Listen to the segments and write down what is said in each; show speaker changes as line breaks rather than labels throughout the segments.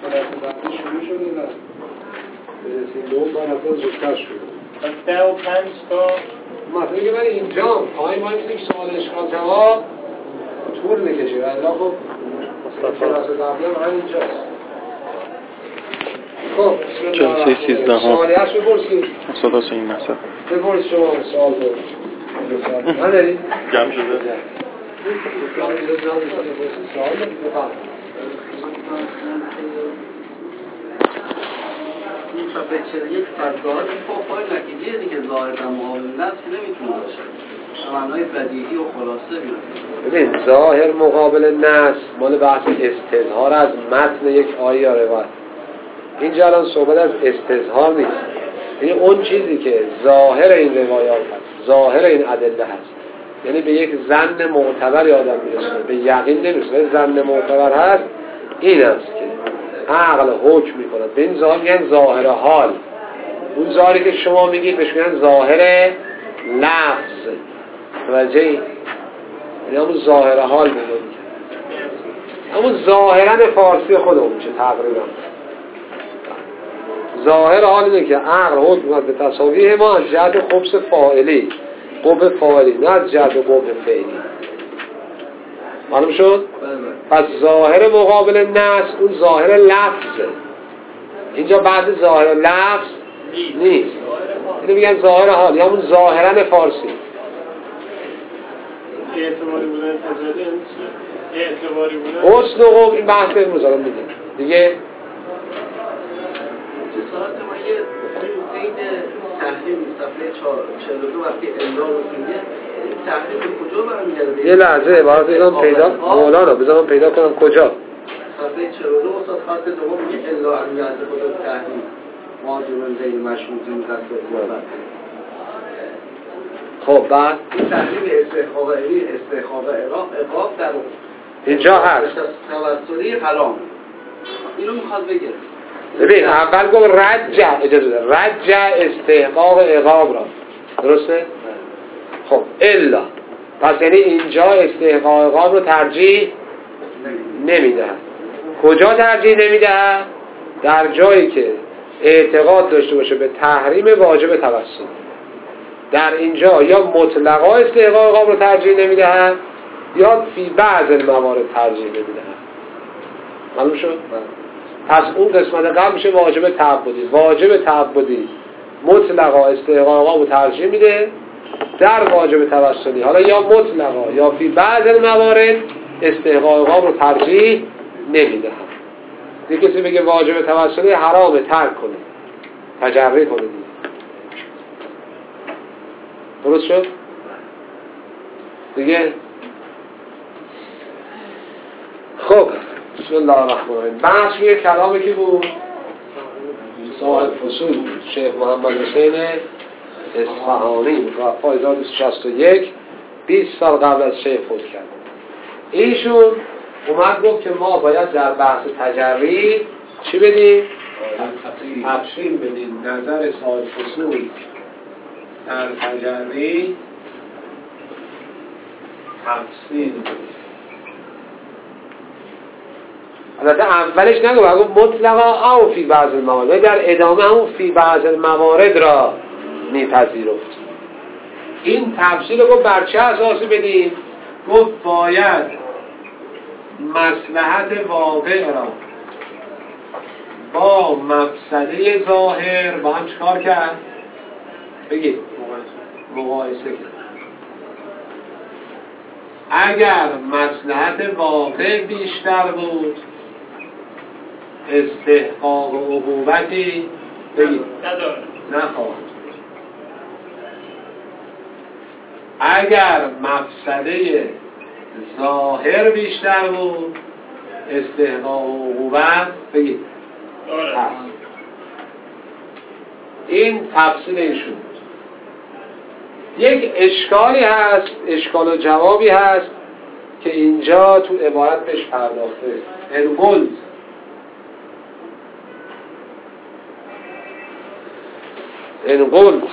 بعدی شروع شده نه برسیم به اون بار اصلا زودتر شده
پس 10 و 5 تا
مثلا که من اینجا پایین باید یک سوال اشکال جواب طول میکشه و الا خب کلاس قبلی هم همینجاست. خب بسم الله الرحمن الرحیم. سوالی هست بپرسید.
صداست این مثلا
بپرسید شما سوال بود ندارید؟
جمع شده
سوال بفرمایید.
این صفحه 41 فرض‌ها فوق نتیجه دیگه ظاهر در مقابل نفس نمیتونه باشه. معنای بدیهی و خلاصه میاد.
ببین ظاهر مقابل نص مال بحث استظهار از متن یک آیه یا روایت. اینجا الان صحبت از استظهار نیست. یعنی اون چیزی که ظاهر این روایات هست، ظاهر این ادله هست، یعنی به یک ظن معتبر آدم میرسونه، به یقین نمیرسونه، ظن معتبر هست، این است که عقل حکم میکنه. به این ظاهر میگن ظاهر حال. اون ظاهری که شما میگید بهش میگن ظاهر لفظ. توجه یعنی همون ظاهر حال میگن، همون ظاهرا فارسی خودمون میشه تقریبا. ظاهر حال اینه که عقل حکم به تساویه ما از جهت خبث فاعلی، قبح فاعلی، نه از جهت قبح فعلی. معلوم شد؟ پس ظاهر مقابل نص اون ظاهر لفظه. اینجا بعد ظاهر لفظ نیست. اینو میگن ظاهر حال یا همون ظاهرا فارسی.
اعتباری بودن تجلی اعتباری بودن
حسن و قبح این بحث امروز الان میگه دیگه.
اتصالات ما یه قید تحریم صفحه 42 وقتی الا رو میگه تحریم به کجا برمیگرده؟
یه لحظه عبارت اینم پیدا مولانا بذارم پیدا کنم کجا.
صفحه 42 استاد خط دوم میگه الا ان یعز خود تحریم واجب غیر مشروطی قصد.
خب بعد
این تحریم استحقاق عقاب در
اینجا هست
توسلی حرام. اینو میخواد بگه.
ببین اول گفت رجع، اجازه بده، رجع استحقاق عقاب را، درسته؟ خب الا پس یعنی اینجا استحقاق عقاب رو ترجیح نمیده. کجا ترجیح نمیده؟ در جایی که اعتقاد داشته باشه به تحریم واجب توسل. در اینجا یا مطلقا استحقاق عقاب رو ترجیح نمیده یا فی بعض الموارد ترجیح نمیده. معلوم شد؟ پس اون قسمت قبل میشه واجب تعبدی. واجب تعبدی مطلقا استحقاق عقاب رو ترجیح میده، در واجب توسلی حالا یا مطلقا یا فی بعض الموارد استحقاق عقاب رو ترجیح نمیده. دیگه کسی بگه واجب توسلی حرامه ترک کنه، تجربه کنه دیگه. درست شد؟ دیگه خب بسم الله الرحمن الرحیم. بحث روی کلامی که بود صاحب فصول شیخ محمد حسین اصفهانی متوفی 1261 20 سال قبل از شیخ فوت کرد. ایشون اومد گفت که ما باید در بحث تجری چی بدیم؟ تفصیل بدیم. نظر صاحب فصول در تجری تفصیل بدیم. البته اولش نگو بگو مطلقا او فی بعض الموارد، در ادامه همون فی بعض الموارد را میپذیرفت. این تفصیل رو گفت بر چه اساسی بدیم؟ گفت باید مصلحت واقع را با مفسده ظاهر با هم چکار کرد؟ بگید مقایسه کرد. اگر مصلحت واقع بیشتر بود استحقاق و عقوبتی بگید نخواهد. اگر مفسده ظاهر بیشتر بود استحقاق و عقوبت بگید هست. این تفصیل ایشون. یک اشکالی هست، اشکال و جوابی هست که اینجا تو عبارت بهش پرداخته. انقل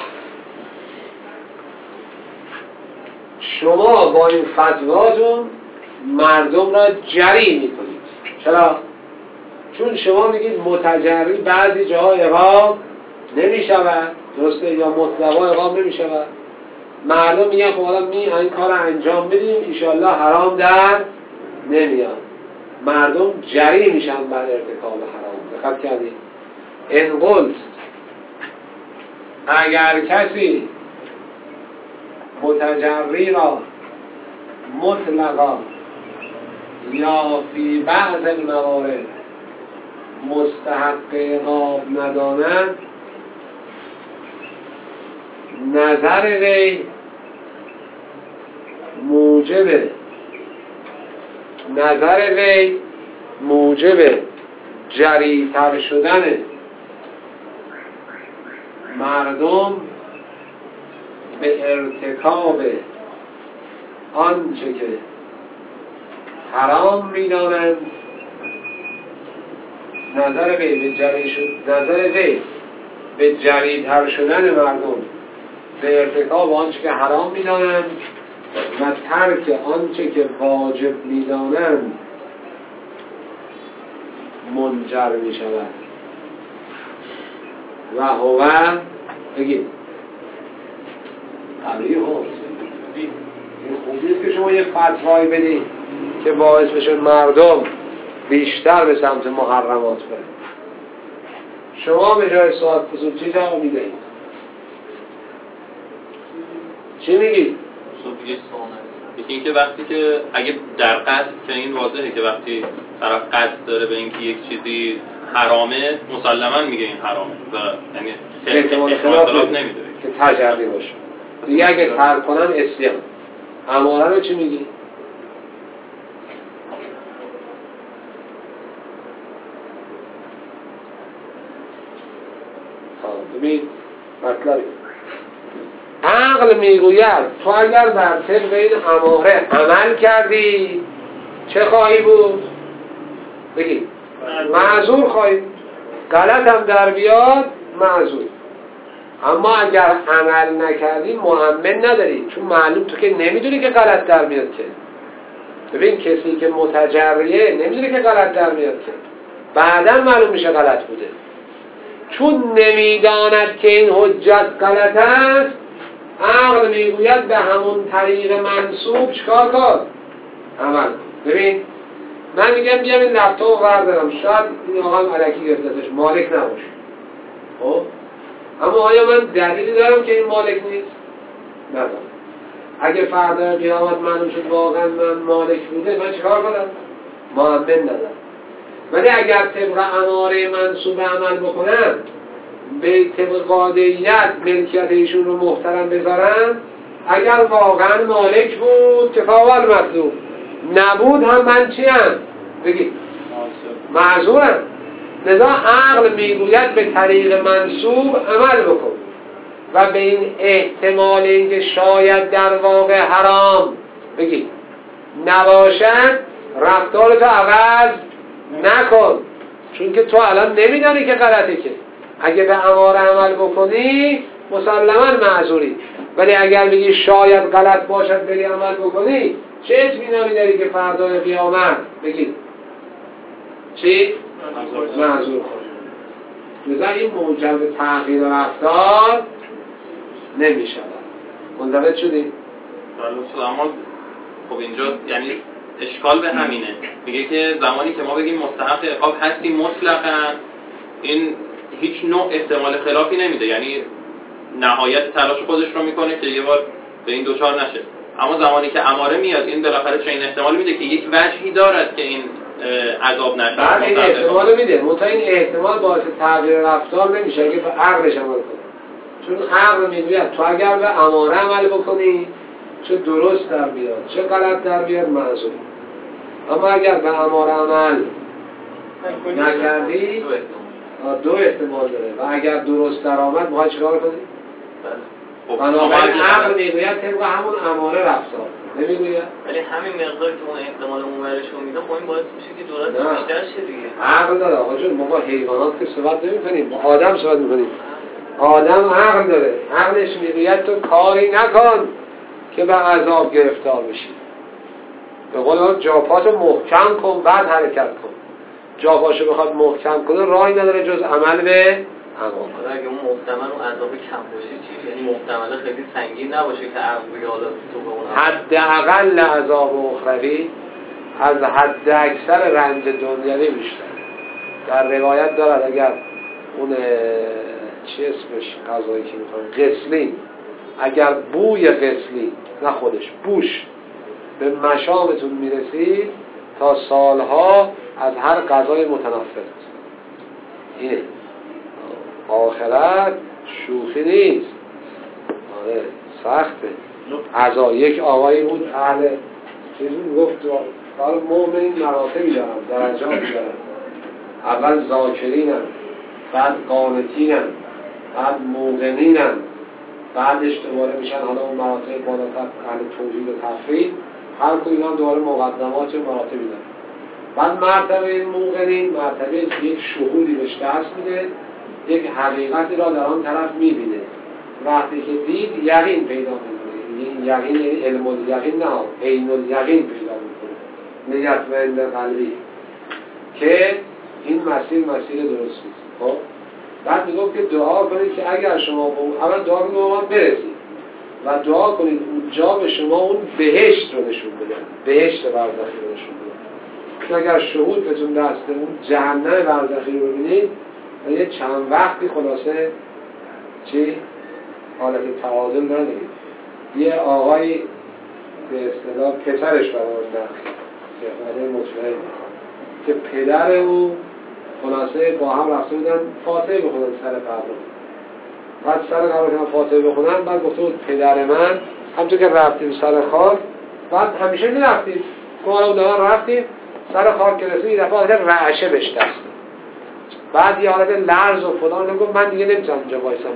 شما با این فتواتون مردم را جری میکنید. چرا؟ چون شما میگید متجری بعضی جاها اقام نمی شود، درسته؟ یا مطلقا اقام نمی شود. مردم میگن خب حالا این کار انجام بدیم ایشالله حرام در نمیاد. مردم جری میشن بر ارتکاب حرام. دقت کردید؟ ان قلت اگر کسی متجری را مطلقا یا فی بعض الموارد مستحق اقام نداند، نظر وی موجب جری‌تر شدن مردم به ارتکاب آنچه که حرام می‌دانند، نظر وی به جری‌تر شدن مردم به ارتکاب آنچه که حرام می‌دانند و ترک آنچه که واجب می‌دانند منجر می‌شود. و هو بگید طبیعی هست. این خوبیست که شما یه فتوایی بدید که باعث بشه مردم بیشتر به سمت محرمات برن. شما به جای سوال فضول چی جواب میدهید؟ چی میگید؟
یکی اینکه وقتی که اگه در قصد که این واضحه که وقتی طرف قصد داره به اینکه یک چیزی حرامه مسلما میگه این حرامه و یعنی
احتمال خلاف
نمیده
که تجربی باشه. دیگه اگه ترک کنن اسیان. اماره رو چی میگی؟ ببین مطلبی عقل میگوید تو اگر بر طبق این اماره عمل کردی چه خواهی بود؟ بگید معذور خواهی. غلط هم در بیاد معذور. اما اگر عمل نکردی مؤمن نداری، چون معلوم تو که نمیدونی که غلط در میاد که. ببین کسی که متجریه نمیدونی که غلط در میاد که، بعدا معلوم میشه غلط بوده. چون نمیداند که این حجت غلط است، عقل میگوید به همون طریق منصوب چکار کن؟ عمل. ببین من میگم بیام این لپتاپ بردارم، شاید این آقا هم الکی گرفتتش، مالک نباشه. خب اما آیا من دلیلی دارم که این مالک نیست؟ ندارم. اگه فردا قیامت معلوم شد واقعا من مالک بوده، من چیکار کنم؟ مؤمن ندارم. ولی اگر طبق اماره منصوب عمل بکنم، به طبق قاطعیت ملکیت ایشون رو محترم بذارم، اگر واقعا مالک بود که فاول مطلوب نبود هم من چیم؟ بگید معذورم. لذا عقل میگوید به طریق منصوب عمل بکن و به این احتمال اینکه شاید در واقع حرام بگید نباشد رفتارتو عوض نکن، چون که تو الان نمیدانی که غلطه. که اگه به اماره عمل بکنی مسلما معذوری، ولی اگر بگی شاید غلط باشد بری عمل بکنی چه اطمینانی داری که فردای قیامت بگید چی؟ معذور خواهی. لذا این موجب تغییر رفتار نمی شود. منضبط شدی؟
اما خب اینجا یعنی اشکال به همینه. میگه که زمانی که ما بگیم مستحق عقاب هستی مطلقاً، این هیچ نوع احتمال خلافی نمیده، یعنی نهایت تلاش خودش رو میکنه که یه بار به این دوچار نشه. اما زمانی که اماره میاد این بالاخره چه این احتمال میده که یک وجهی دارد که این عذاب نشه.
بعد این احتمال میده، منتها این احتمال باعث تغییر رفتار نمیشه اگه به عقلش عمل کنه. چون عقل میگوید تو اگر به اماره عمل بکنی چه درست در بیاد چه غلط در بیاد معذور. اما اگر به اماره عمل نکردی دو احتمال داره و اگر درست در آمد باید چیکار کنی؟ بنابراین عقل میگوید طبق همون اماره رفتار نمیگوید؟
ولی همین مقدار که اون احتمال اونورش رو میده خب این باعث میشه که جرأت بیشتر شه دیگه.
عقل داره آقا جون، ما با حیوانات که صحبت نمی‌کنیم، با آدم صحبت می‌کنیم. آدم عقل داره، عقلش میگوید تو کاری نکن که به عذاب گرفتار بشی. به قول جاپات محکم کن بعد حرکت کن. جا پاشو بخواد محکم کنه راهی نداره جز عمل به عوامل.
حالا اگه اون محتمل و عذاب کم باشه چی؟ یعنی محتمل خیلی سنگین نباشه که عقل حالا تو به اون
حداقل عذاب اخروی از حد اکثر رنج دنیوی بیشتر. در روایت دارد اگر اون چی اسمش غذایی که میخوام قسلین، اگر بوی قسلین نه خودش بوش به مشامتون میرسید تا سالها از هر غذای متنفر. اینه آخرت شوخی نیست. آره سخته. عزا یک آقایی بود اهل چیزون گفت برای مؤمنین مراتبی دارن، درجاتی دارن. اول ذاکرینن، بعد قانتینن، بعد موقنینن، بعدش دوباره میشن حالا اون مراتب بالاتر اهل توحید و تفرید. هر کدوم هم دوباره مقدمات و مراتبی دارن. بعد مرتبه موقنین مرتبه یک شهودی بهش دست میده، یک حقیقتی را در آن طرف میبینه. وقتی که دید یقین پیدا میکنه. یقین یعنی علم الیقین نه، عین الیقین پیدا میکنه. نیت و عند قلبی که این مسیر درست نیست. خب بعد میگم که دعا کنید که اگر شما اول دعا کنید به ما برسید و دعا کنید اونجا به شما اون بهشت رو نشون بده، بهشت برزخی رو نشون بده. اگر شهود بهتون دسته اون جهنم برزخی رو ببینید و یه چند وقتی خلاصه چی؟ حالت تعادل ندارید. یه آقای به اصطلاح پسرش برآورد که خواهده مطمئن که پدر او خلاصه با هم رفته بودن فاتحه بخونن سر قبر. بعد سر قبر که فاتحه بخونن بعد گفته بود پدر من همچون که رفتیم سر خاک، بعد همیشه میرفتیم کمالا اون رفتیم سر خاک که رسیم یه دفعه حالت رعشه بهش دست. بعد یه حالت لرز و فلان گفت من دیگه نمیتونم اینجا وایسم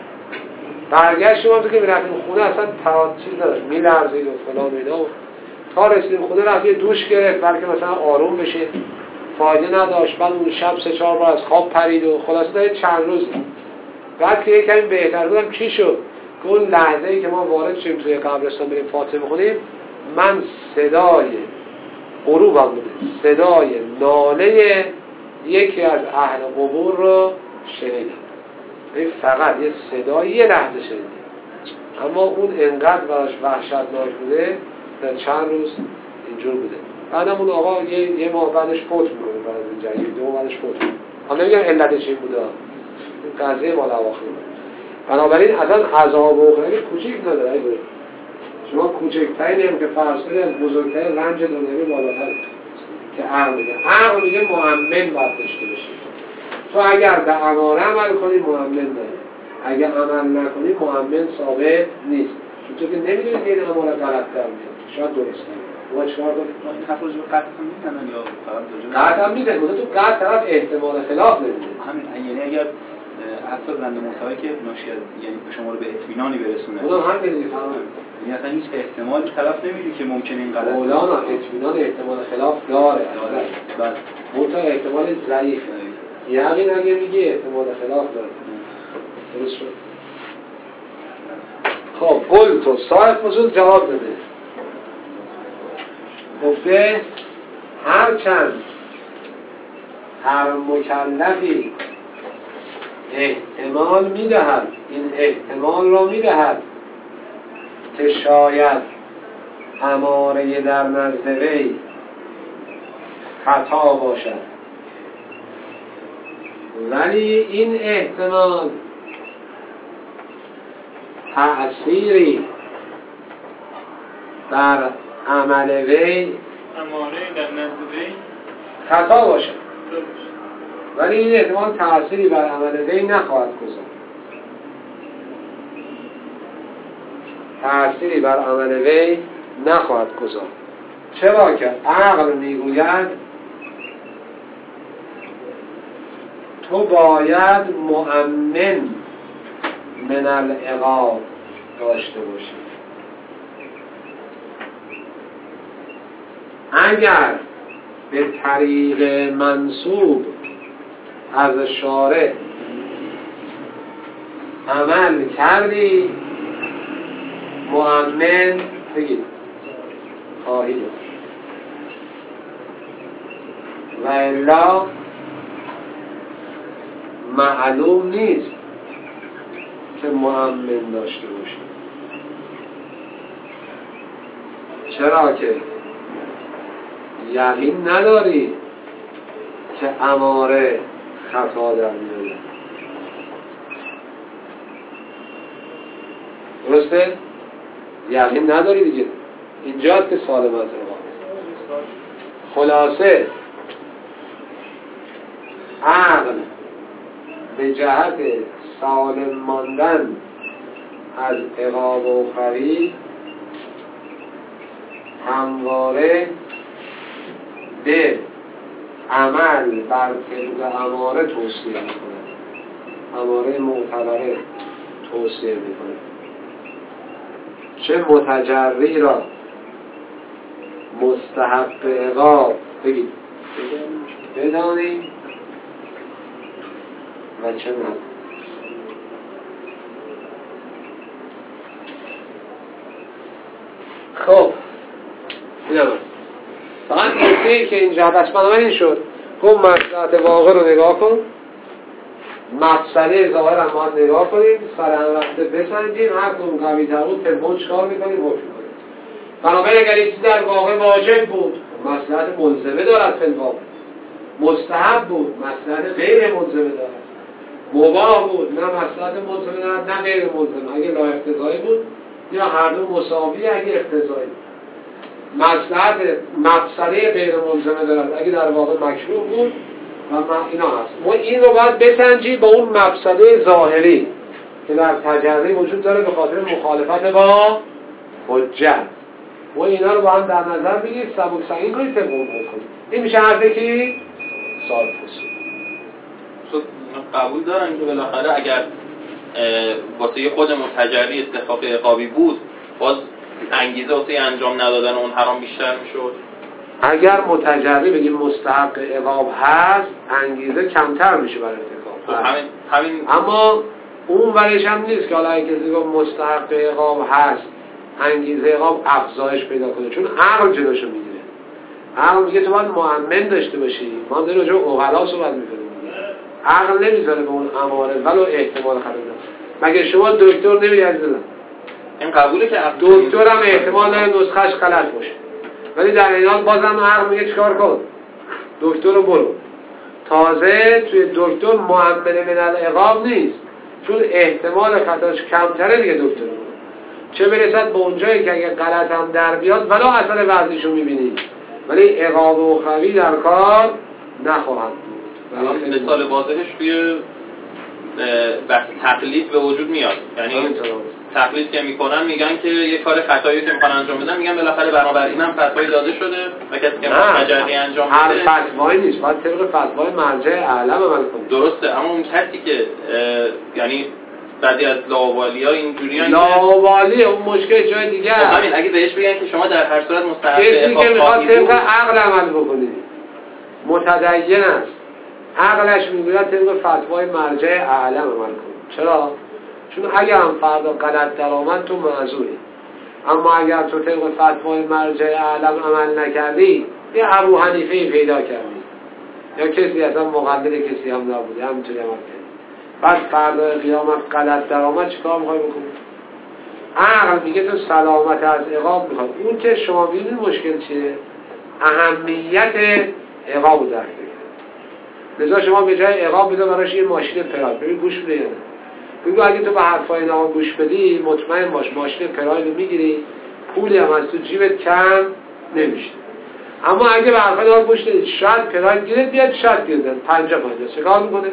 برگشتیم هم تو که میرفتیم خونه اصلا چیز نداشت میلرزید و فلان و اینا. تا رسیدیم خونه رفت یه دوش گرفت بلکه مثلا آروم بشه، فایده نداشت. بعد اون شب 3-4 بار از خواب پرید و خلاصه داره چند روز. بعد که یکمی بهتر بودم چی شد؟ که اون لحظه‌ای که ما وارد شدیم توی قبرستان بریم فاتحه بخونیم من صدای غروبم بوده، صدای ناله یکی از اهل قبور رو شنیدم. فقط یه صدای یه لحظه شنیدم، اما اون انقدر براش وحشتناک بوده در چند روز اینجور بوده. بعدم اون آقا یه ماه بعدش فوت میکنه، بعد از این جنگ 2 ماه بعدش فوت میکنه. حالا نمیگم علتش این بوده، این قضیه مال اواخر. بنابراین اصلا عذاب و اخروی کوچیک نداره. شما کوچکترین هم که فرض کنید از بزرگترین رنج دنیوی بالاتره که عقل میگه. عقل میگه مؤمن باید داشته باشید. تو اگر به اماره عمل کنی مؤمن داری، اگر عمل نکنی مؤمن ثابت نیست. چون که نمیدونید که این اماره غلط تر میاد، شاید درست ما چیکار کنیم؟
این حرف رو قطع میزنن یا فقط
قطع هم میزنن؟ مثلا تو قطع طرف احتمال خلاف نمیده.
همین یعنی اگر حتی رند محتوایی که ناشی از یعنی به شما رو به اطمینانی برسونه
اونم همین دیگه.
یعنی اصلا هیچ احتمال طرف نمیده که ممکنه این غلط
مولانا اطمینان احتمال خلاف داره.
بله.
منتها احتمال ضعیف. یقین اگه میگه احتمال خلاف داره. درست شد. خب قول تو صاحب موضوع جواب بده. گفته هرچند هر مکلفی احتمال میدهد، این احتمال را میدهد که شاید اماره در نزد وی خطا باشد، ولی این احتمال تأثیری بر عمل وی
اماره در نزد وی
خطا باشد، ولی این احتمال تأثیری بر عمل وی نخواهد گذاشت. تأثیری بر عمل وی نخواهد گذاشت. چرا که عقل میگوید تو باید مؤمن من العقاب داشته باشی. اگر به طریق منسوب از شارع عمل کردی مؤمن بگید خواهی داشت. و الا معلوم نیست که مؤمن داشته باشی. چرا که یقین نداری که اماره خطا در میاره. درسته؟ یقین نداری دیگه. اینجاست که سوال مطرحه. خلاصه عقل به جهت سالم ماندن از عقاب اخروی همواره به عمل بر طبق اماره توصیه میکنه، اماره معتبره توصیه میکنه. چه متجری را مستحق عقاب بگید بدانیم و چه نه. خب اینم فقط نکته‌ای که اینجا بس بنابراین شد گفت مصلحت واقع رو نگاه کن، مفسده ظاهر هم باید نگاه کنیم، سر هم رفته بسنجیم، هر کدوم قوی تر بود تلفن چکار میکنیم حکم کنیم. بنابراین اگر این چیز در واقع واجب بود مصلحت ملزمه دارد فی الواقع، مستحب بود مصلحت غیر ملزمه دارد، مباح بود نه مصلحت ملزمه دارد نه غیر ملزمه. اگه لا اقتضایی بود یا هر دو مساوی اگه اقتضایی بود. مصلحت مفسده غیر ملزمه دارد اگه در واقع مکروه بود و اینا هست. ما این رو باید بسنجی با اون مفسده ظاهری که در تجربه وجود داره به خاطر مخالفت با حجت. ما اینا رو با هم در نظر بگیرید، سبک سنگین کنید، طبق اون کنید. این میشه حرفی که سال فصول
قبول دارن که بالاخره اگر واسه خود متجری استحقاق عقابی بود باز انگیزه واسه انجام ندادن اون حرام بیشتر میشد.
اگر متجری بگیم مستحق عقاب هست انگیزه کمتر میشه برای ارتکاب.
همین
اما اون ورش هم نیست که حالا اگه کسی گفت مستحق عقاب هست انگیزه عقاب افزایش پیدا کنه، چون عقل جلوشو میگیره. عقل میگه تو باید مؤمن داشته باشی. ما داریم راجع به عقلا صحبت میکنیم. عقل نمیذاره به اون اماره ولو احتمال خطا. مگه شما دکتر نمیدید عزیزم؟
این قبوله که
دکتر هم احتمال داره نسخه‌اش غلط باشه، ولی در این حال بازم عقل میگه چیکار کن؟ دکتر رو برو. تازه توی دکتر مؤمن من العقاب نیست، چون احتمال خطاش کمتره دیگه دکتر رو. چه برسد به اونجایی که اگه غلط هم در بیاد ولی اثر وضعیشو میبینید ولی عقاب و اخروی در کار نخواهد بود.
مثال واضحش توی بحث تقلید به وجود میاد. یعنی تقلید که میکنن میگن که یه کار خطایی که میخوان انجام بدن میگن بالاخره بنابراین هم فتوایی داده شده و کسی که متجری انجام میده
هر فتوایی نیست، باید طبق فتوای مرجع اعلم عمل کنید.
درسته، اما اون کسی که یعنی بعضی از لاوالی‌ها اینجوریان
لاوالی اون مشکل جای دیگه است.
همین اگه بهش بگن که شما در هر صورت مستحق
کسی که میخواد طبق عقل عمل بکنید متدین است، عقلش میگوید طبق فتوای مرجع اعلم عمل کنید. چرا؟ چون اگر هم فردا غلط در آمد تو معذوری، اما اگر تو طبق فتوای مرجع اعلم عمل نکردی یه ابو حنیفه پیدا کردی یا کسی اصلا مقلد کسی هم نبوده همینطوری عمل کردی، بعد فردا قیامت غلط در آمد چیکار میخوای بکنی؟ عقل میگه تو سلامت از عقاب میخواد. اون که شما ببینید مشکل چیه؟ اهمیت عقاب درک بگیرید. لذا شما به جای عقاب بذار براش یه ماشین پراید. ببین گوش بده. بگو اگه تو به حرفای اینا گوش بدی مطمئن باش ماشین پراید رو میگیری، پولی هم از تو جیبت کم نمیشه. اما اگه به حرفای اینا گوش بدی شاید پراید گیرت بیاد شاید گیرد 50 چیکار میکنه؟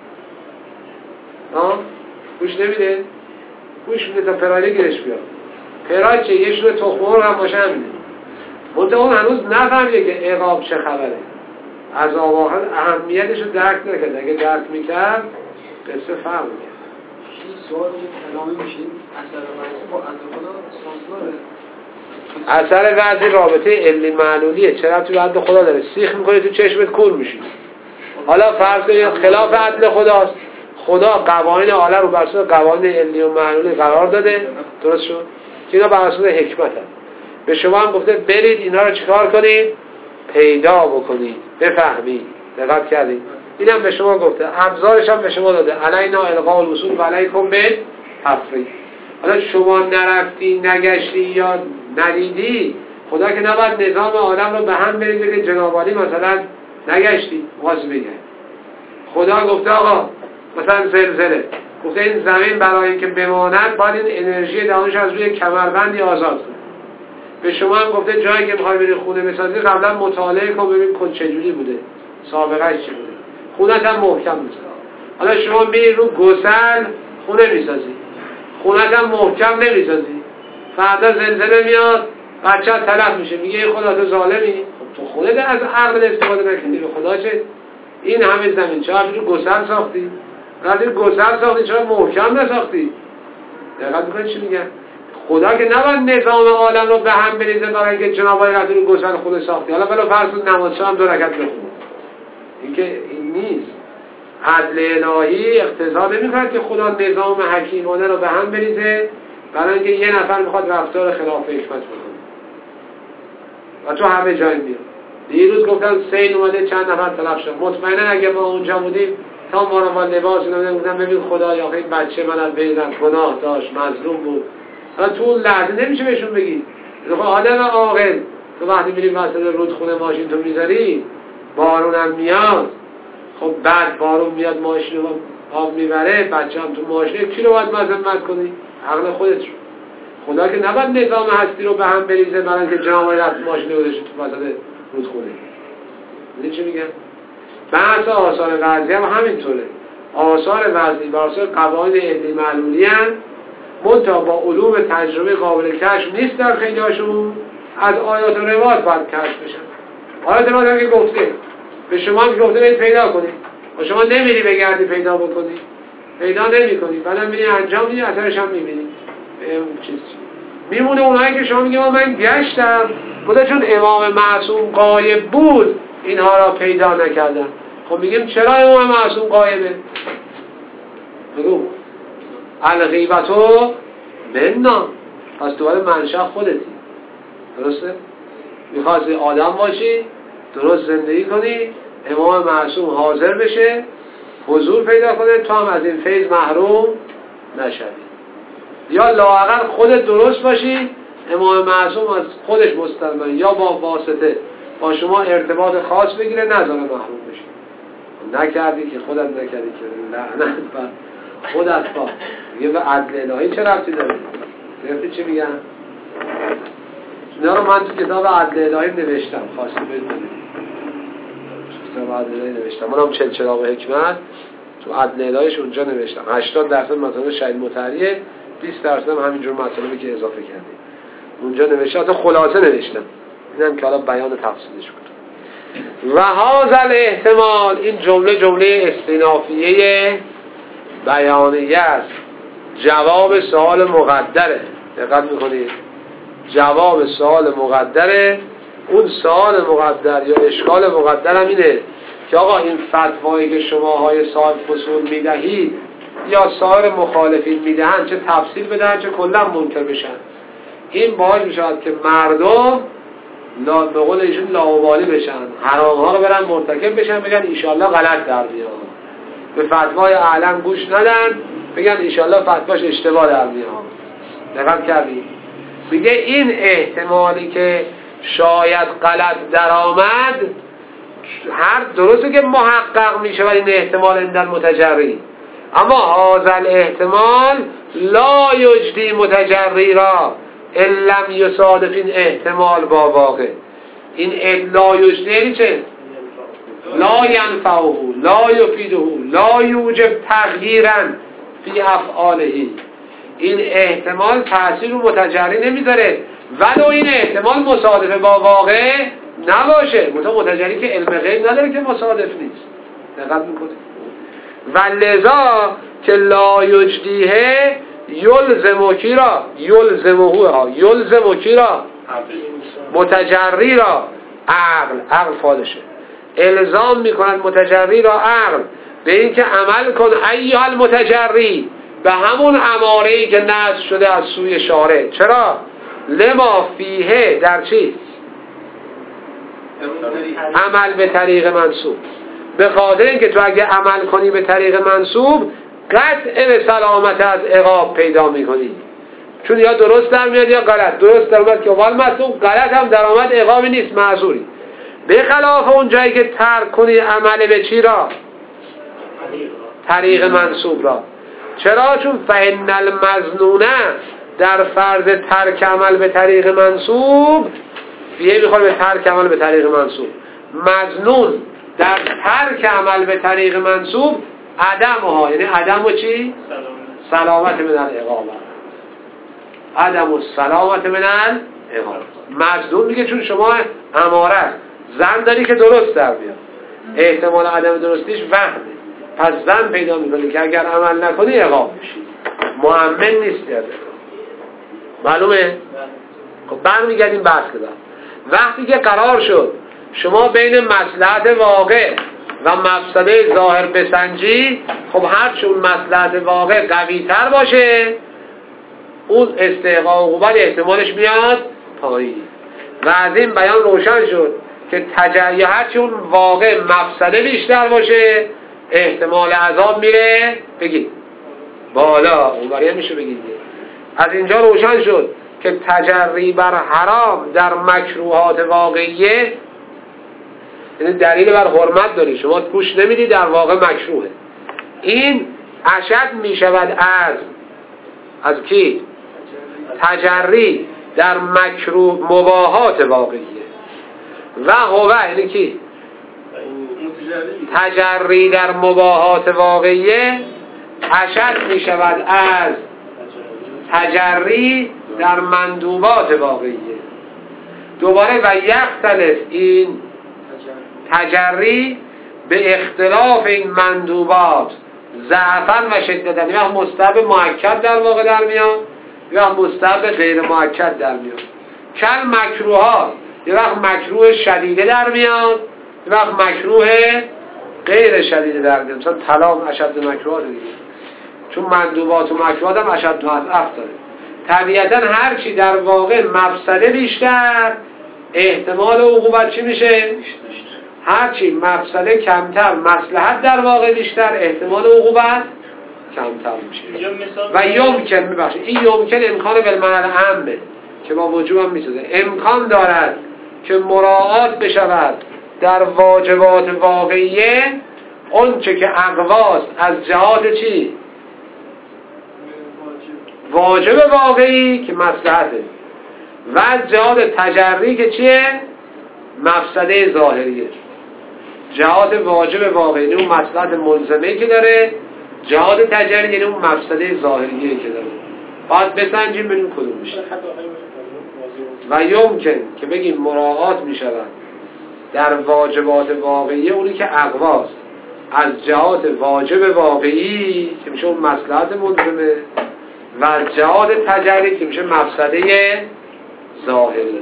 گوش نمیده؟ گوش میده تا پراید گیرش بیاد. پراید چه؟ یه شروع تخمور هم باشه همینه. منطقه اون هنوز نفهمیده که عقاب چه خبره. از آواخر اهمیتش رو درک نکرد. اگه درک میکرد قصه فهم میکرد.
این سوال کلامی میشین اثر وضعی با عدل خدا
اثر وضعی رابطه علی معلولیه. چرا توی عدل خدا داره؟ سیخ میکنی تو چشمت کور میشی. حالا فرض کنید خلاف عدل خداست. خدا قوانین عالم رو بر اساس قوانین علی و معلولی قرار داده، درست شد؟ که اینا بر اساس حکمت هست. به شما هم گفته برید اینا رو چیکار کنید؟ پیدا بکنید بفهمید. دقت کردید؟ اینم به شما گفته، ابزارش هم به شما داده، علینا القاء الاصول و علیکم بالتفریق. حالا شما نرفتی نگشتی یا ندیدی، خدا که نباید نظام عالم رو به هم بریزه که جناب عالی مثلا نگشتی واسه بگه. خدا گفته آقا مثلا زلزله، گفته این زمین برای اینکه بماند باید این انرژی دانش از روی کمربندی آزاد کنه. به شما هم گفته جایی که میخوای بری خونه بسازی قبلا مطالعه کن ببین کن چجوری بوده، سابقهش چی بوده، خونت هم محکم میشه. حالا شما میری رو گسل خونه میسازی، خونت هم محکم نمیسازی، فردا زلزله میاد بچه تلف میشه، میگه خدا تو ظالمی. خب تو خودت از عقل استفاده نکنی، به خدا چه؟ این همه زمین چرا رو گسل ساختی؟ وقتی گسل ساختی چرا محکم نساختی؟ دقت میکنی چی میگن؟ خدا که نباید نظام عالم رو به هم بریزه برای اینکه جناب عالی رفتی رو گسل خود ساختی. حالا بلا فرض کن نماز شب 2 رکعت بخون، این که این نیست. عدل الهی اقتضا نمی‌کنه که خدا نظام حکیمانه رو به هم بریزه برای اینکه یه نفر میخواد رفتار خلاف حکمت بکنه و تو همه جای میاد. دیروز گفتن سیل اومده چند نفر تلف شد، مطمئنا اگه ما اونجا بودیم تا ما رو با لباس اینا بودن ببین خدا یا این بچه من از بین گناه داشت مظلوم بود. حالا تو اون لحظه نمیشه بهشون بگی. خب آدم عاقل تو وقتی میری وسط رودخونه ماشین تو میذاری بارونم میاد، خب بعد بارون میاد ماشین رو آب میبره، بچه هم تو ماشین کی رو باید مذمت کنی؟ عقل خودت رو. خدا که نباید نظام هستی رو به هم بریزه برای اینکه جناب عالی رفت ماشین رو گذاشت تو وسط رودخونه. میدونی چی میگم؟ بحث آثار وضعی هم همینطوره. آثار وضعی و آثار قواعد علمی معلولی هم منتها با علوم تجربه قابل کشف نیست در خیلی هاشون، از آیات و روایات باید کشف بشن. آیات و روایات هم که گفته به شما هم گفته برید پیدا کنید و شما نمیری بگردی پیدا بکنی، پیدا نمی کنی، بعدم میری انجام میدی اثرش هم میبینی. میمونه اونایی که شما میگه من گشتم بوده چون امام معصوم غایب بود اینها را پیدا نکردم. خب میگیم چرا امام معصوم غایبه؟ بگو الغیبتو مننا، پس دوباره منشأ خودتی. درسته؟ میخواستی آدم باشی درست زندگی کنی، امام معصوم حاضر بشه حضور پیدا کنه، تو هم از این فیض محروم نشوی. یا لااقل خودت درست باشی، امام معصوم از خودش مستقیما یا با واسطه با شما ارتباط خاص بگیره نذاره محروم بشی. نکردی که خودت نکردی که لعنت بر خودت با. میگه به عدل الهی چه ربطی داره؟ گرفتی چی میگن؟ اینا رو من تو کتاب عدل الهی نوشتم، خواستی بدونید. کتاب عدل الهی نوشتم. منم چلچراغ حکمت تو عدل الهیش اونجا نوشتم. 80% مطالب شهید مطهریه، 20% هم همینجور مطالبی که اضافه کردیم. اونجا نوشتم، تا خلاصه نوشتم. اینم که حالا بیان تفصیلش بود. و هذا الاحتمال، این جمله استینافیه بیانیه است. جواب سوال مقدره. دقت میکنید؟ جواب سوال مقدره. اون سوال مقدر یا اشکال مقدر هم اینه که آقا این فتوایی که شماهای صاحب فصول میدهید یا سایر مخالفین میدهند چه تفصیل بدهند چه کلا منکر بشن، این باعث میشود که مردم به قول ایشون لاابالی بشن، حرام ها رو برن مرتکب بشن، بگن ایشالله غلط در بیاد، به فتوای اعلم گوش ندن، بگن ایشالله فتواش اشتباه در بیاد. دقت کردید؟ میگه این احتمالی که شاید غلط در آمد هر درسته که محقق میشه ولی این احتمال در متجری، اما هذا الاحتمال لا یجدی متجری را لم یصادف این احتمال با واقع. این لا یجدی یعنی چه؟ لا ینفعه لا یفیده لا یوجب تغییرا فی افعاله. این احتمال تأثیر رو متجری نمیذاره ولو این احتمال مصادفه با واقع نباشه. متجری که علم غیب نداره که مصادف نیست. دقت میکنید؟ و لذا که لا یجدیه یلزم کی را یلزم کی را متجری را عقل فادشه الزام میکنن متجری را عقل به این که عمل کن ایها المتجری به همون اماره‌ای که نصب شده از سوی شارع. چرا؟ لما فیه در چی؟ عمل به طریق منسوب. به خاطر اینکه تو اگه عمل کنی به طریق منسوب قطع به سلامت از عقاب پیدا میکنی، چون یا درست در میاد یا غلط. درست در اومد که اول مطلوب، غلط هم در آمد عقابی نیست، معذوری. به خلاف اون جایی که ترک کنی عمل به چی را؟ طریق منسوب را. چرا؟ چون فإن المظنون در فرض ترک عمل به طریق منسوب، یه میخواد به ترک عمل به طریق منسوب، مظنون در ترک عمل به طریق منسوب عدم ها، یعنی عدم و چی؟ سلامت من العقاب، عدم و سلامت من العقاب. مظنون میگه چون شما اماره زن داری که درست در بیاد، احتمال عدم درستیش وهمه، پس زن پیدا میکنی که اگر عمل نکنی عقاب میشی، مؤمن نیست یاد. معلومه؟ خب برمیگردیم بحث کردم. وقتی که قرار شد شما بین مصلحت واقع و مفسده ظاهر بسنجی، خب هرچون مصلحت واقع قوی تر باشه اون استحقاق عقوبت احتمالش میاد پایین. و از این بیان روشن شد که تجریه هرچون واقع مفسده بیشتر باشه احتمال عذاب میره بگید بالا، اون برای میشه بگید. از اینجا روشن شد که تجری بر حرام در مکروهات واقعیه، یعنی دلیل بر حرمت داری، شما گوش نمیدی، در واقع مکروهه. این اشد میشود از کی؟ تجری در مکروه مباحات واقعیه. و هو یعنی کی؟ تجری در مباحات واقعیه اشد میشود از تجری در مندوبات واقعیه. دوباره و یختلف این تجری به اختلاف این مندوبات ضعفاً و شدتاً، یه وقت مستحب مؤکد در واقع در میاد، یه وقت مستحب غیر مؤکد در میاد. کل مکروهات، یه وقت مکروه شدیده در میاد، یه وقت مکروه غیر شدیده در میاد. مثلا طلاق اشد مکروهات دیگه، چون مندوبات و مکروهات هم اشد مضاعف داره. طبیعتاً هر چی در واقع مفسده بیشتر احتمال عقوبت چی میشه؟ هرچی مفسده کمتر مصلحت در واقع بیشتر احتمال عقوبت کمتر میشه. و یمکن ببخشید این یمکن امکان بالمعنی عامه که با وجوب هم میسازه، امکان دارد که مراعات بشود در واجبات واقعیه اون چه که اقواست از جهات چی؟ واجب واقعی که مصلحته، و از جهات تجری که چیه؟ مفسده ظاهریه. جهات واجب واقعی یعنی اون مصلحت ملزمه که داره، جهات تجری یعنی اون مفسده ظاهریه که داره. باید بسنجیم ببینیم کدوم میشه. و یمکن که بگیم مراعات میشود در واجبات واقعیه اونی که اقواست از جهات واجب واقعی که میشه اون مصلحت ملزمه، و از جهات تجری که میشه مفسده ظاهری.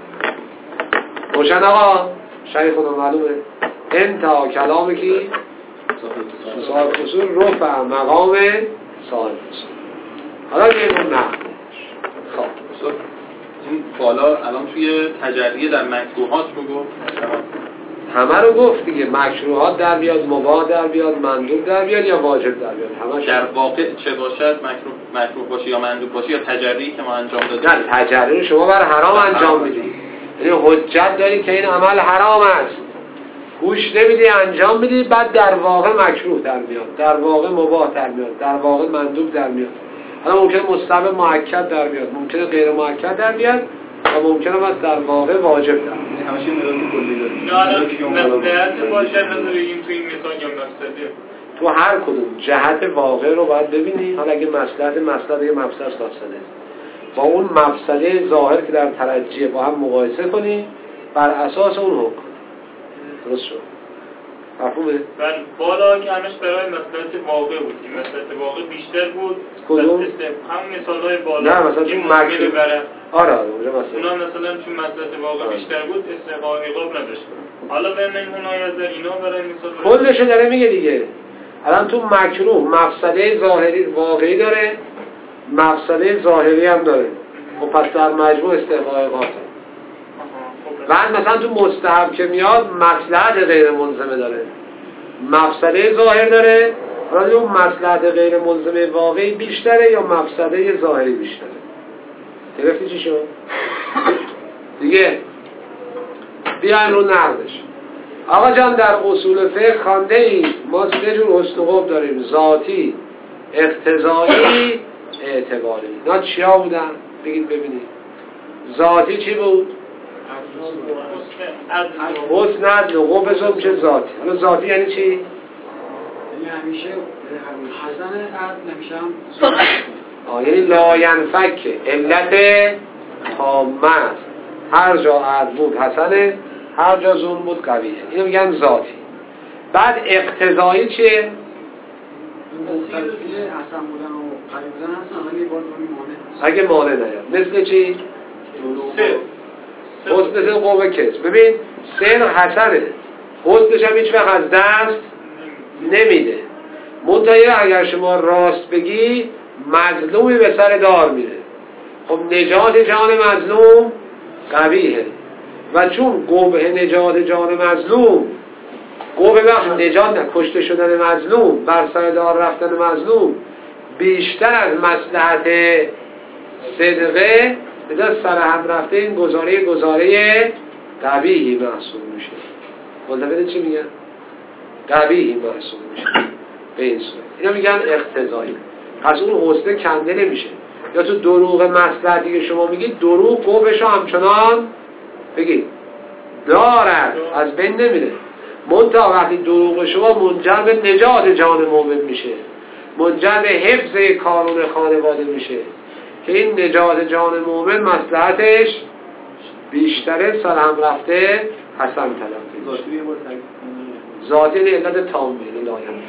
روشن آقا؟ شریف خودم معلومه؟ انتها کلامی که صاحب اصول رفع مقام صاحب اصول. حالا میگیم اون نقل.
خب این بالا الان توی تجریه در مکروهات رو گفت،
همه رو گفت دیگه. مکروهات در بیاد، مباح در بیاد، مندوب در بیاد یا واجب در بیاد، همه
در واقع چه باشد، مکروه باشه یا مندوب باشه یا تجری که ما انجام دادیم؟
نه، تجری شما بر حرام انجام میدید، یعنی حجت داری که این عمل حرام است، گوش نمیدی انجام میدی، بعد در واقع مکروه در میاد، در واقع مباح در میاد، در واقع مندوب در میاد. حالا ممکنه مستحب مؤکد در بیاد، ممکنه غیر مؤکد در بیاد، و ممکنه بس در واقع واجب در بیاد.
همش این مداد کلی داره.
نه الان مصلحت باشه نداریم تو این مثال یا مفسده.
تو هر کدوم جهت واقع رو باید ببینی. حالا اگه مصلحت یه مفسده مفسده با اون مفسده ظاهر که در ترجیح با هم مقایسه کنی، بر اساس اون حکم. درست شد؟ مفهومه؟
بالا که همش برای مصلحت واقع بود، این مصلحت واقع بیشتر بود.
کدوم؟
هم مثال‌های بالا.
نه مثلا چون مکروه بره. آره اونجا
اونا مثلا چون مصلحت واقع بیشتر بود استحقاق عقاب نداشت. حالا به من هنایت در اینا برای مثال
کلشو داره میگه دیگه. الان تو مکروه مفسده ظاهری واقعی داره، مفسده ظاهری هم داره. خب پس در مجموع استحقاق عقاب. بعد مثلا تو مستحب که میاد مصلحت غیر ملزمه داره، مفسده ظاهر داره، ولی اون مصلحت غیر ملزمه واقعی بیشتره یا مفسده ظاهری بیشتره. گرفتی چی شد؟ دیگه بیاین رو نقدش. آقا جان در اصول فقه خوانده اید ما سه جور حسن خوب داریم، ذاتی، اقتضایی، اعتباری. اینا چیا بودن؟ بگید ببینید. ذاتی چی بود؟ حسن عدل و قبض چه ذاتی. حالا ذاتی یعنی چی؟
یعنی همیشه حسن عدل نمیشه هم
یعنی لا ینفک، علت تامه است. هر جا عدل بود حسنه، هر جا ظلم بود قویه. اینو میگن ذاتی. بعد اقتضایی چیه؟
حسن بودن و قوی بودن هستن ولی باز مانع.
اگه مانع نیاد مثل چی؟ حسن قوه کس. ببین سر حسنه، حسنش هم هیچ وقت از دست نمیده. منتهی اگر شما راست بگی مظلومی به سر دار میره. خب نجات جان مظلوم قویه و چون قبح نجات جان مظلوم، قبح بخش نجات نه، کشته شدن مظلوم، بر سر دار رفتن مظلوم بیشتر از مصلحت صدقه به سر هم رفته، این گزاره قبیحی محسوب میشه. ملتفت چی میگن؟ قبیحی محسوب میشه به این صورت. اینا میگن اقتضایی. پس اون حسنه کنده نمیشه. یا تو دروغ مصلحتی که شما میگید دروغ قبحشو همچنان بگید دارد، از بین نمیره. منتها وقتی دروغ شما منجر به نجات جان مومن میشه، منجر به حفظ کانون خانواده میشه که این نجات جان مومن مصلحتش بیشتره، سر هم رفته حسن تلقی میشه. ذاتی علت تامه لایم.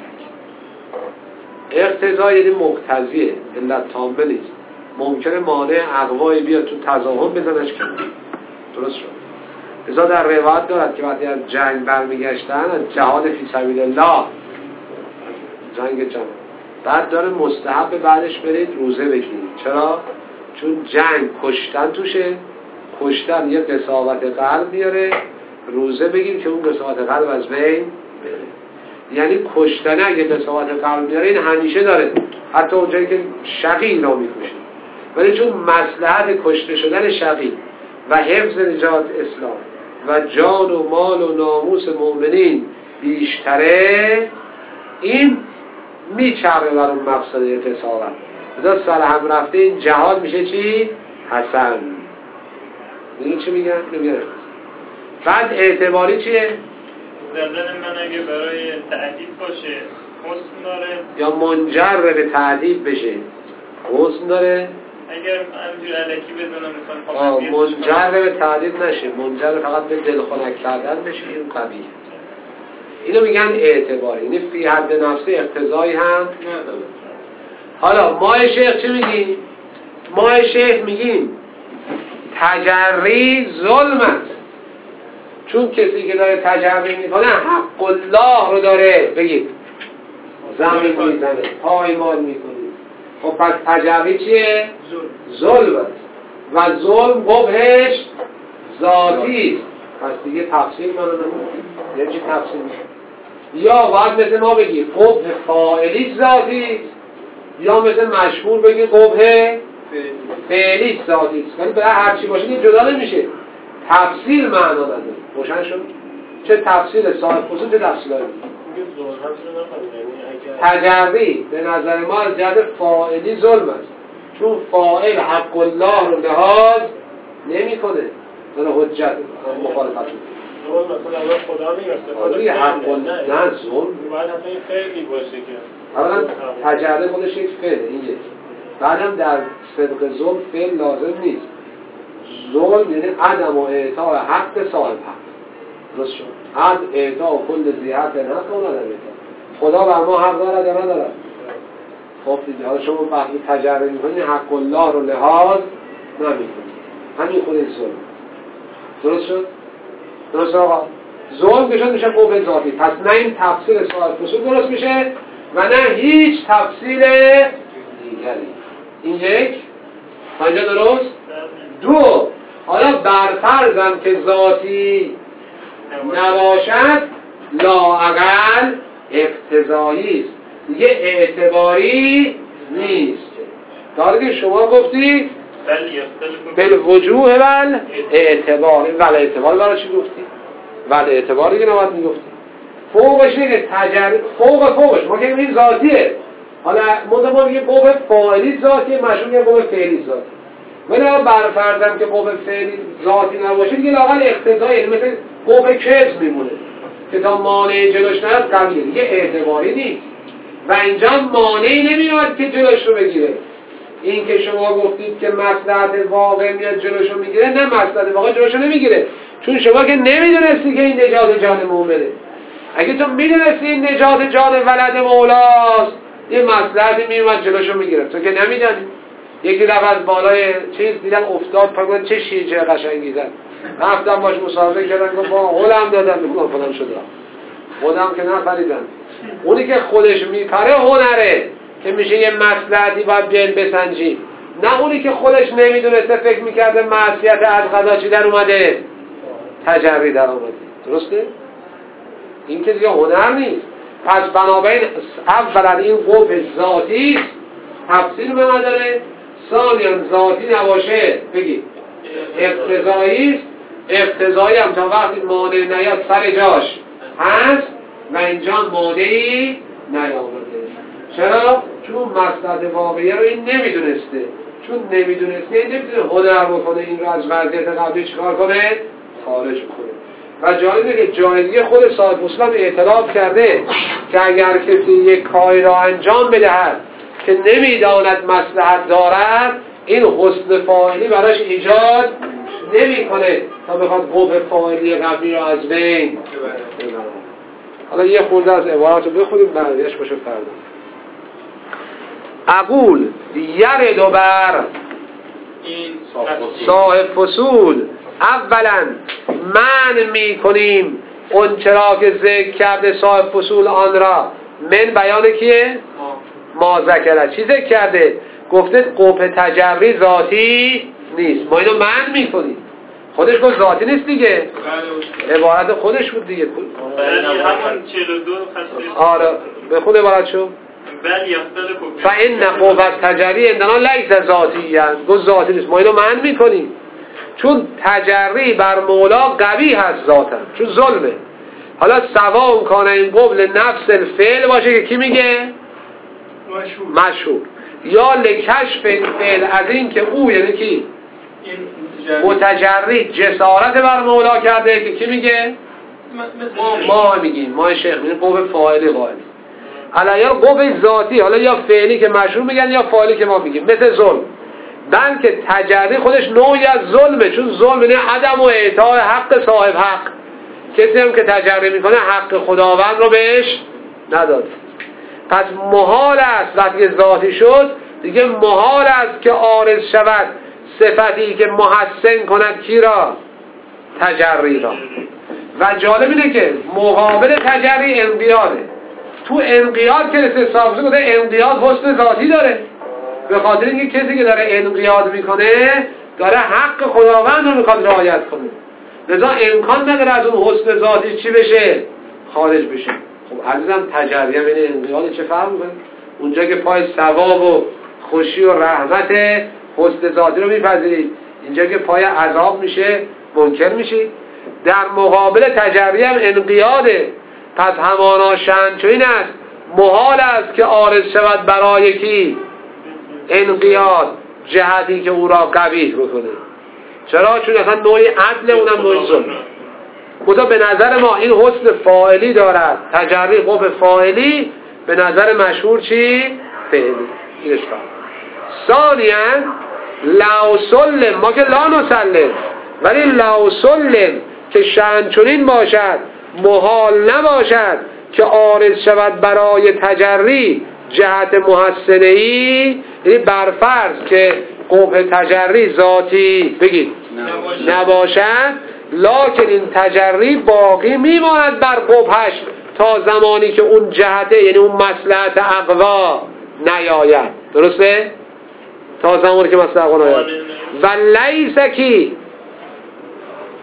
اقتضا یعنی مقتضیه، علت تامه نیست. ممکنه مانع اقوایی بیاد تو تضاهم بزنش کنه. درست شد. ازا در روایت دارد که وقتی از جنگ برمیگشتن، از جهاد فی سبیل الله، جنگ جهاد، بعد داره مستحب بعدش برید روزه بگیرید. چرا؟ چون جنگ کشتن توشه، کشتن یه قساوت قلب میاره، روزه بگیر که اون قساوت قلب از بین بره. یعنی کشتن اگه قساوت قلب میاره این همیشه داره، حتی اونجایی که شقی را میکشه، ولی چون مصلحت کشته شدن شقی و حفظ نجات اسلام و جان و مال و ناموس مؤمنین بیشتره، این میچره بر اون مقصد قساوت. بذار سر هم رفته این جهاد میشه چی؟ حسن. این چی میگن؟ بعد اعتباری چیه؟
در ذهن من اگه برای تعدیب باشه حسن داره،
یا منجر به تعدیب بشه حسن داره.
اگر همجور علکی بزنم مثلا
منجر به تعدیب نشه، منجر فقط به دلخنک کردن بشه، این قبیه. اینو میگن اعتباری. یعنی فی حد نفسه اقتضایی هم نداره. حالا ما شیخ چی میگیم؟ ما شیخ میگیم تجری ظلم است، چون کسی که داره تجری میکنه حق الله رو داره بگید زمین میزنه، پایمال میکنه. خب پس تجری چیه؟ ظلم است و ظلم قبحش ذاتی است. پس دیگه تفصیل منو نمید. یعنی چی تفصیل؟ یا باید مثل ما بگی قبح فاعلی ذاتی است، یا مثل مشهور بگی قبح فعلی ذاتی است. ولی برای هرچی باشه این جدا نمیشه، تفصیل معنا نداره. روشن شد؟ چه تفصیل صاحب خصوص، چه تفصیل هایی تجربی به نظر ما از جهت فاعلی ظلم است، چون فاعل حق الله رو لحاظ نمی کنه، داره حجت مخالفت
ظلم مثلا خدا میرسه
حق الله نه ظلم
باید حتی این فعلی باشه که
اولا تجربه خودش یک فعله، این یک. بعدم در صدق ظلم فعل لازم نیست. ظلم یعنی عدم و اعطاء حق صاحب حق. درست شد؟ عدم اعطاء کل ذی حق حق و نداره اعطاء. خدا بر ما حق دارد یا ندارد؟ خب دیگه حالا شما وقتی تجربه میکنید حق الله رو لحاظ نمیکنید، همین خود ظلم. درست شد؟ درست آقا؟ ظلم که شد میشه قبح ذاتی. پس نه این تفسیر صاحب فصول درست میشه و نه هیچ تفسیر دیگری. این یک تا اینجا درست؟ دو، حالا برفرضم که ذاتی نباشد لااقل اقتضایی است، دیگه اعتباری نیست. داره که شما گفتی بالوجوه ول اعتبار. ول اعتبار برای چی گفتی؟ ول اعتبار دیگه نباید میگفتی. فوقش دیگه تجربه فوقش ما که این ذاتیه. حالا ما میگه قوه فاعلی ذاتیه، مشروع میگه قوه فعلی ذاتیه. ولی برفرضم که قوه فعلی ذاتی نباشه دیگه لااقل اقتضایی، مثل قوه کبز میمونه که تا مانع جلوش نهاد قویه، دیگه اعتباری نیست و اینجا مانعی نمیاد که جلوش رو بگیره. این که شما گفتید که مصلحت واقع میاد جلوش رو میگیره، نه مصلحت واقع جلوش رو نمیگیره، چون شما که نمیدونستی که این نجات جان مومنه. اگه تو میدونستی این نجات جان ولد مولاست این مصلحتی میومد جلوش رو میگیره، تو که نمیدونی. یکی دفعه از بالای چیز دیدن افتاد پاگون چه شیرجه قشنگی زد، رفتم باش مصاحبه کردن که با هولم دادن میکنم فلان شده، خودم که نفریدن. اونی که خودش میپره هنره که میشه یه مصلحتی باید بیاین بسنجیم، نه اونی که خودش نمیدونسته فکر میکرده معصیت از قضا چی در اومده، تجری در اومده. درسته؟ این که دیگه هنر نیست. پس بنابراین اولا این قوه ذاتی است، تفسیر به نداره. ثانیاً ذاتی نباشه بگید اقتضایی است. اقتضایی هم تا وقتی مانع نیاد سر جاش هست و اینجا مانعی نیامده. چرا؟ چون مصلحت واقعی رو این نمیدونسته، چون نمیدونسته این نمیتونه هنر بکنه این رو از وضعیت قبلی چیکار کنه؟ خارج کنه. و جالبه که جایزی خود صاحب مسلم اعتراف کرده که اگر کسی یک کاری را انجام بدهد که نمیداند مصلحت دارد، این حسن فاعلی براش ایجاد نمی کنه تا بخواد قوه فاعلی قبلی را از بین. حالا یه خورده از عبارات رو بخونیم بردیش باشه فردا. اقول یرد بر صاحب فصول اولا من می کنیم اون چرا که ذکر کرده صاحب فصول آن را من بیان کیه؟ ما ذکره. چی ذکر کرده؟ گفته قوه تجری ذاتی نیست، ما اینو من می کنیم. خودش گفت ذاتی نیست دیگه، عبارت خودش بود دیگه.
همون 42 خسته
آره بخون عبارت شو. فإن قوة تجری عندنا لیس ذاتی، گفت ذاتی نیست، ما اینو من میکنیم چون تجری بر مولا قوی هست ذاتا، چون ظلمه. حالا سوا کان این قبل نفس الفعل باشه که کی میگه؟ مشهور. یا لکشف این فعل از این که او یعنی کی؟ متجری جسارت بر مولا کرده که کی میگه؟ ما میگیم، ما شیخ میگیم قوه فاعلی قائل. حالا یا قوه ذاتی، حالا یا فعلی که مشهور میگن یا فاعلی که ما میگیم، مثل ظلم. بلکه تجری خودش نوعی از ظلمه، چون ظلم یعنی عدم و اعطای حق صاحب حق. کسی هم که تجری میکنه حق خداوند رو بهش نداد. پس محال است وقتی ذاتی شد دیگه محال است که عارض شود صفتی که محسن کند کی را؟ تجری را. و جالب اینه که مقابل تجری انقیاده. تو انقیاد که استثابه شده انقیاد حسن ذاتی داره، به خاطر اینکه کسی که داره انقیاد میکنه داره حق خداوند رو میخواد رعایت کنه، لذا امکان نداره از اون حسن ذاتی چی بشه؟ خارج بشه. خب عزیزم تجری هم این انقیاد چه فرق میکنه؟ اونجا که پای ثواب و خوشی و رحمت حسن ذاتی رو میپذیرید، اینجا که پای عذاب میشه منکر میشید. در مقابل تجری هم انقیاده. پس همانا شأن چنین است، محال است که عارض شود برای کی؟ انقیاد، جهتی که او را قبیح بکنه. چرا؟ چون اصلا نوعی عدل اونم نوعی ظلم. خدا به نظر ما این حسن فاعلی دارد، تجری قوه فاعلی، به نظر مشهور چی؟ فعلی. اینش فهم. ثانیاً لو سلم، ما که لا نسلم، ولی لو سلم که شأن چنین باشد محال نباشد که عارض شود برای تجری جهت محسنه‌ای، یعنی برفرض که قوه تجری ذاتی بگید نباشد، لکن این تجری باقی میماند بر قبهش تا زمانی که اون جهته یعنی اون مصلحت اقوا نیاید. درسته؟ تا زمانی که مصلحت اقوا نیاید. و لیس کی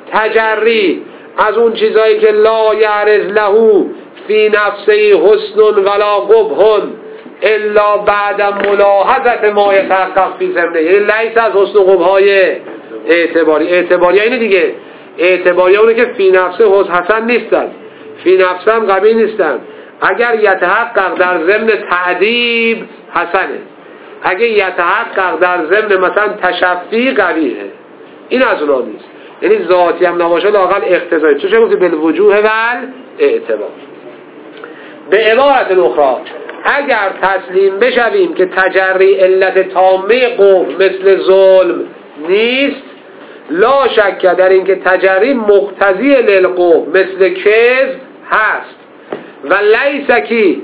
تجری از اون چیزایی که لا یعرض له فی نفسه حسن ولا قبح الا بعد ملاحظت ما یتحقق فی ضمنه، یعنی لیس از حسن و قبح‌های اعتباری اینه دیگه. اعتباری اونه که فی نفسه حسن نیستن، فی نفسه هم قبیح نیستن. اگر یتحقق در ضمن تعدیب حسنه، اگر یتحقق در ضمن مثلا تشفی قبیحه. این از اونها نیست، یعنی ذاتی هم نباشه لااقل اقتضایی. چون چه گفتی بالوجوه و اعتبار. به عبارت اخرى اگر تسلیم بشویم که تجری علت تامه قبح مثل ظلم نیست، لا شک در این که تجری مقتضی للقبح مثل کذب هست و لیس کی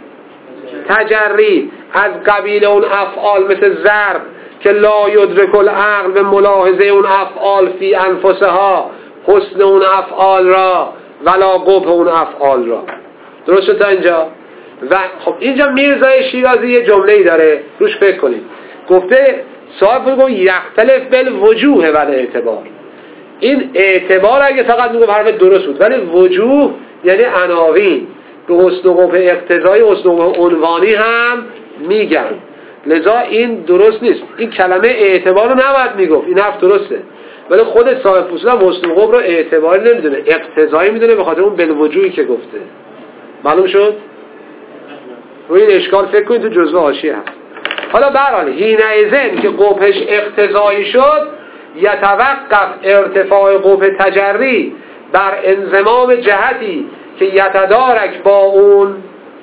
تجری از قبیل اون افعال مثل ضرب که لا یدرک العقل به ملاحظه اون افعال فی انفسها حسن اون افعال را ولا قبح اون افعال را. درست شد تا اینجا؟ و خب اینجا میرزای شیرازی یه جمله‌ای داره روش فکر کنید. گفته صاحب میگه یختلف بالوجوه و اعتبار. این اعتبار اگه فقط میگه حرف درست بود، ولی وجوه یعنی عناوین، به حسن و قبح اقتضایی حسن و قبح عنوانی هم میگن. لذا این درست نیست. این کلمه اعتبار رو نباید میگفت، این حرف درسته، ولی خود صاحب فصول هم حسن و قبح رو اعتباری نمیدونه، اقتضایی میدونه، به خاطر اون بالوجوهی که گفته. معلوم شد؟ روی این اشکال فکر کنید، تو جزوه حاشیه هست. حالا برحال حینئذ که قبحش اقتضایی شد، یتوقف ارتفاع قبح تجری بر انضمام جهتی که یتدارک با اون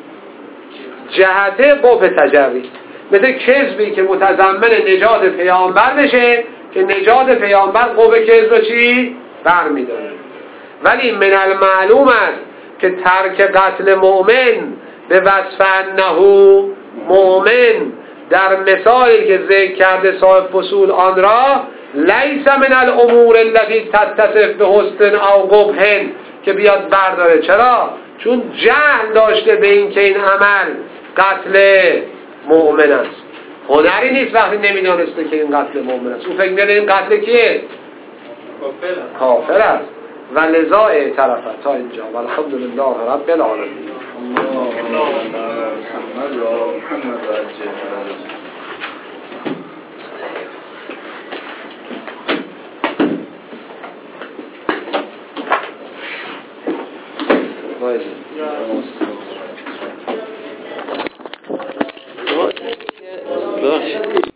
جهت قبح تجری، مثل کذبی که متضمن نجات پیامبر بشه که نجات پیامبر قبح کذب رو چی؟ برمی‌داره. ولی من المعلوم است که ترک قتل مؤمن به وصف انه مؤمن در مثالی که ذکر کرده صاحب فصول آن را لیس من الامور التي تتصف به حسن او قبح که بیاد برداره. چرا؟ چون جهل داشته به این که این عمل قتل مؤمن است. هنری نیست وقتی نمیدانسته که این قتل مؤمن است. او فکر می‌کنه این قتل کیه؟ کافر است. و لذا اعترفت. تا اینجا والحمدلله رب العالمین.